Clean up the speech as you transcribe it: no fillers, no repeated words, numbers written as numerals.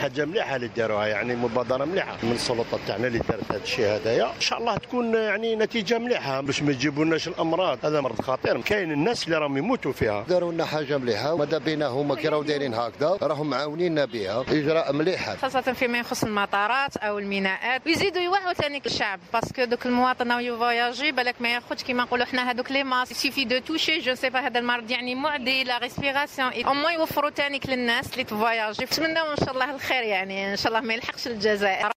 حاجه مليحه اللي داروها، يعني مبادره مليحه من السلطه تاعنا اللي دارت هذا الشيء هذايا، ان شاء الله تكون يعني نتيجه مليحه باش ما يجيبولناش الامراض. هذا مرض خطير، كاين الناس اللي راهم يموتوا فيها. داروا لنا حاجه مليحه، ماذا بينا هما كي راهو دايرين هكذا راهم معاونيننا بها، اجراء مليح خاصه فيما يخص المطارات او الميناءات، ويزيدوا يوعوا ثاني الشعب باسكو دوك المواطن راهو يفواياجي بالك ما ياخذش كيما نقولوا حنا هذوك لي ماسك سيفي دو توشي جو سي با هذا المرض يعني معدي لا ريسبيراسيون او موان يوفروا ثاني للناس اللي تفواياجي. نتمنوا ان شاء الله الخير، يعني ان شاء الله ما يلحقش الجزائر.